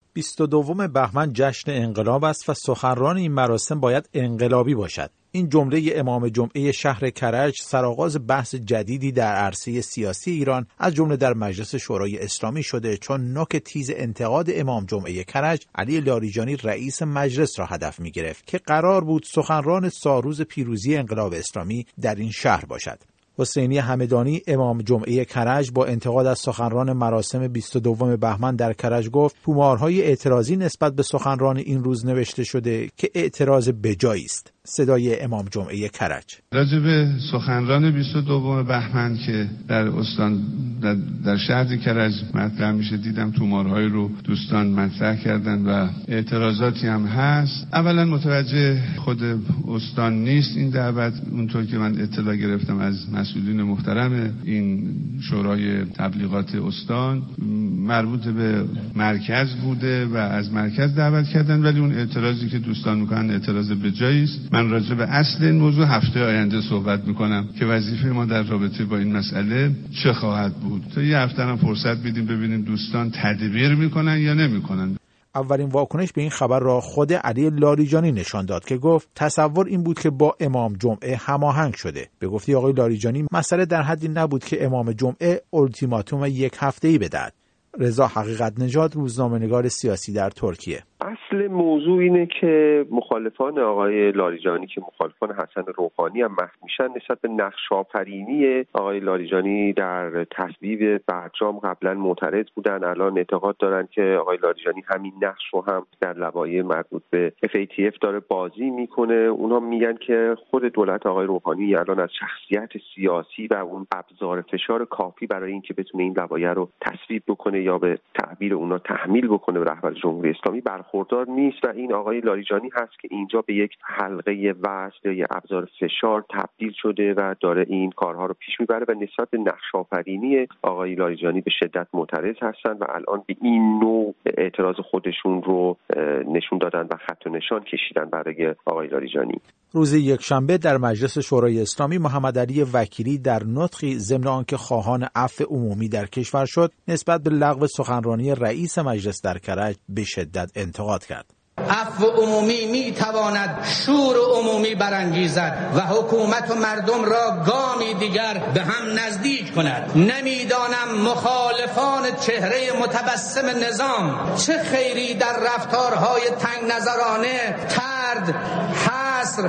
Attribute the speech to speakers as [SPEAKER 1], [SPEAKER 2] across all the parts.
[SPEAKER 1] 22 بهمن جشن انقلاب است و سخنران این مراسم باید انقلابی باشد. این جمله امام جمعه شهر کرج سرآغاز بحث جدیدی در عرصه سیاسی ایران از جمله در مجلس شورای اسلامی شده، چون نوک تیز انتقاد امام جمعه کرج علی لاریجانی رئیس مجلس را هدف می گرفت که قرار بود سخنران سالروز پیروزی انقلاب اسلامی در این شهر باشد. حسینی همدانی امام جمعه کرج با انتقاد از سخنران مراسم 22 بهمن در کرج گفت تومارهای اعتراضی نسبت به سخنران این روز نوشته شده که اعتراض بجایی است. صدای امام جمعه کرج:
[SPEAKER 2] راجع به سخنران 22 بهمن که در استان در شهر کرج مطرح میشه، دیدم تومارهای رو دوستان مطرح کردن و اعتراضاتی هم هست. اولا متوجه خود استان نیست این دعوت، اونطور که من اطلاع گرفتم از مسئولین محترم این شورای تبلیغات استان، مربوط به مرکز بوده و از مرکز دعوت کردن، ولی اون اعتراضی که دوستان میکنن اعتراض بجایی است. من راجع به اصل این موضوع هفته آینده صحبت میکنم که وظیفه ما در رابطه با این مسئله چه خواهد بود. تا یه هفته هم فرصت بدیم ببینیم دوستان تدبیر میکنن یا نمیکنن.
[SPEAKER 1] اولین واکنش به این خبر را خود علی لاریجانی نشان داد که گفت تصور این بود که با امام جمعه هماهنگ شده. به گفته آقای لاریجانی مسئله در حدی نبود که امام جمعه التیماتوم یک هفته‌ای بدهد. رضا حقیقت نژاد، روزنامه‌نگار سیاسی در ترکیه:
[SPEAKER 3] اصل موضوع اینه که مخالفان آقای لاریجانی که مخالفان حسن روحانی هم محو میشن نسبت به نقش‌آفرینی آقای لاریجانی در تصویب برجام قبلا معترض بودن. الان اعتقاد دارن که آقای لاریجانی همین نقش رو هم در لوایح مربوط به FATF داره بازی میکنه. اونها میگن که خود دولت آقای روحانی الان از شخصیت سیاسی و اون ابزار فشار کافی برای اینکه بتونه این لوایح رو تصویب بکنه یا به تعبیر اونها تحمیل بکنه به رهبر جمهوری اسلامی برخوردار نیست و این آقای لاریجانی هست که اینجا به یک حلقه وصل یا ابزار فشار تبدیل شده و داره این کارها رو پیش میبره و نسبت به نقش‌آفرینی آقای لاریجانی به شدت معترض هستن و الان به این نوع اعتراض خودشون رو نشون دادن و خط و نشان کشیدن برای آقای لاریجانی.
[SPEAKER 1] روز یکشنبه در مجلس شورای اسلامی محمد علی وکیلی در نطقی ضمن آنکه خواهان عفو عمومی در کشور شد نسبت به لغو سخنرانی رئیس مجلس در کرج به شدت انتقاد کرد.
[SPEAKER 4] عفو عمومی می تواند شور عمومی برانگیزد و حکومت و مردم را گامی دیگر به هم نزدیک کند. نمیدانم مخالفان چهره متبسم نظام چه خیری در رفتارهای تنگ نظرانه، طرد، حصر،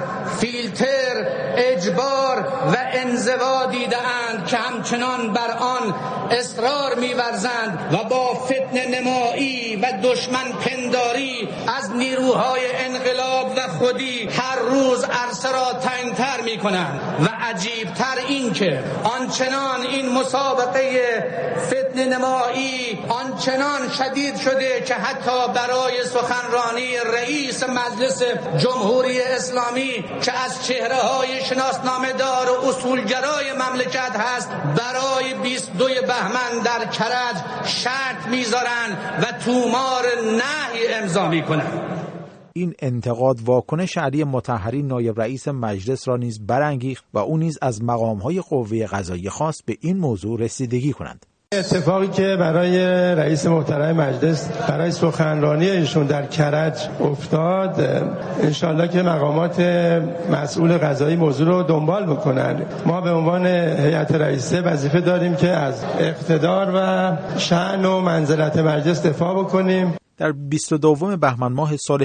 [SPEAKER 4] فیلتر، اجبار و انزوا دیده‌اند که همچنان بر آن اصرار می‌ورزند و با فتنه نمایی و دشمن پنداری از نیروهای انقلاب و خودی هر روز عرصه را تنگتر می‌کنند و عجیبتر این که آنچنان این مسابقه فتنه نمایی آنچنان شدید شده که حتی برای سخنرانی رئیس مجلس جمهوری اسلامی که از چهره‌های شناسنامه‌دار و اصولگرای مملکت هست برای 22 بهمن در کرج شرط می‌ذارن و تومار نهی امضا می‌کنن.
[SPEAKER 1] این انتقاد واکنش علی مطهری نایب رئیس مجلس را نیز برانگیخت و او نیز از مقام‌های قوه قضاییه خواست به این موضوع رسیدگی کنند.
[SPEAKER 5] اتفاقی که برای رئیس محترم مجلس برای سخنرانی ایشون در کرج افتاد، انشالله که مقامات مسئول قضایی موضوع رو دنبال بکنن. ما به عنوان هیئت رئیسه وظیفه داریم که از اقتدار و شأن و منزلت مجلس دفاع بکنیم.
[SPEAKER 1] در 22 بهمن ماه سال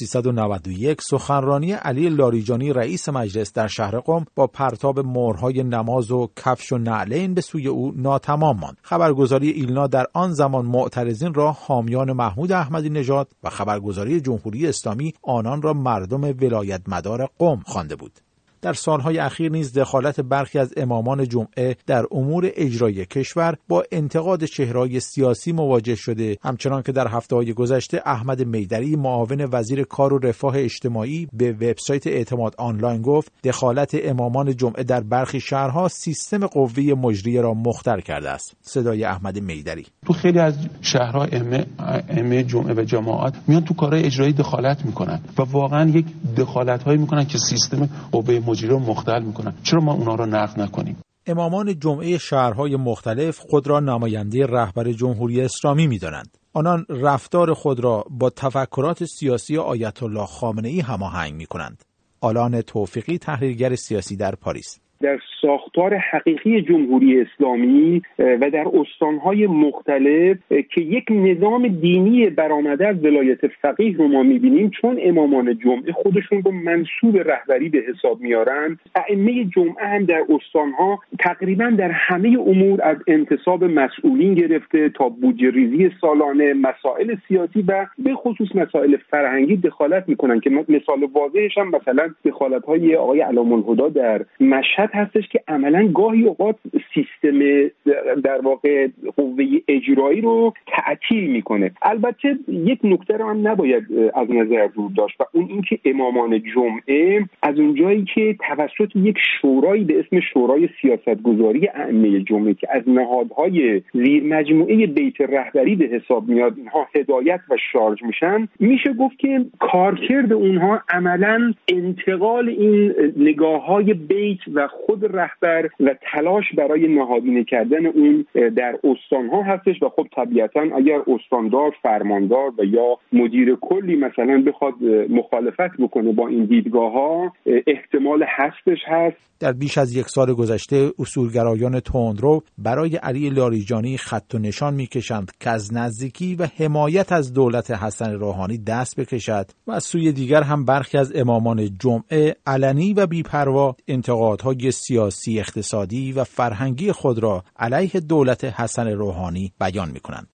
[SPEAKER 1] 1391 سخنرانی علی لاریجانی رئیس مجلس در شهر قم با پرتاب مهرهای نماز و کفش و نعلین به سوی او ناتمام ماند. خبرگزاری ایلنا در آن زمان معترضین را حامیان محمود احمدی نژاد و خبرگزاری جمهوری اسلامی آنان را مردم ولایت مدار قم خوانده بود. در سالهای اخیر نیز دخالت برخی از امامان جمعه در امور اجرایی کشور با انتقاد چهره‌های سیاسی مواجه شده، همچنان که در هفته‌های گذشته احمد میدری معاون وزیر کار و رفاه اجتماعی به وبسایت اعتماد آنلاین گفت دخالت امامان جمعه در برخی شهرها سیستم قوه مجریه را مختل کرده است. صدای احمد میدری:
[SPEAKER 6] تو خیلی از شهرها ائمه جمعه و جماعت میان تو کارهای اجرایی دخالت میکنن و واقعا یک دخالت‌هایی میکنن که سیستم قوه مجری رو مختل میکنن. چرا ما اونا رو نقد نکنیم؟
[SPEAKER 1] امامان جمعه شهرهای مختلف خود را نماینده رهبر جمهوری اسلامی می‌دانند. آنان رفتار خود را با تفکرات سیاسی آیت الله خامنه‌ای هماهنگ می‌کنند. آلان توفیقی، تحلیلگر سیاسی در پاریس:
[SPEAKER 7] در ساختار حقیقی جمهوری اسلامی و در استانهای مختلف که یک نظام دینی برآمده از ولایت فقیه رو ما می‌بینیم، چون امامان جمعه خودشون رو منسوب رهبری به حساب میارن، ائمه جمعه هم در استانها تقریبا در همه امور از انتصاب مسئولین گرفته تا بودجه ریزی سالانه، مسائل سیاسی و به خصوص مسائل فرهنگی دخالت میکنن که مثال واضحش هم مثلا دخالت‌های آقای علام الهدی در مشهد هستش که عملاً گاهی اوقات سیستم در واقع قوه اجرایی رو تعطیل میکنه. البته یک نکته رو هم نباید از نظر دور داشت و اون اینکه امامان جمعه از اونجایی که توسط یک شورایی به اسم شورای سیاستگذاری ائمه جمعه که از نهادهای زیر مجموعه بیت رهبری به حساب میاد، اینها هدایت و شارژ میشن، میشه گفت که کارکرد اونها عملاً انتقال این نگاه‌های بیت و خود رهبر و تلاش برای نهادینه کردن اون در استانها هستش و خب طبیعتاً اگر استاندار، فرماندار و یا مدیر کلی مثلا بخواد مخالفت بکنه با این دیدگاه‌ها، احتمال هستش هست.
[SPEAKER 1] در بیش از یک سال گذشته اصولگرایان تندرو برای علی لاریجانی خط و نشان می‌کشند که از نزدیکی و حمایت از دولت حسن روحانی دست بکشد و از سوی دیگر هم برخی از امامان جمعه علنی و بی‌پروا انتقادهای سیاسی، اقتصادی و فرهنگی خود را علیه دولت حسن روحانی بیان می‌کنند.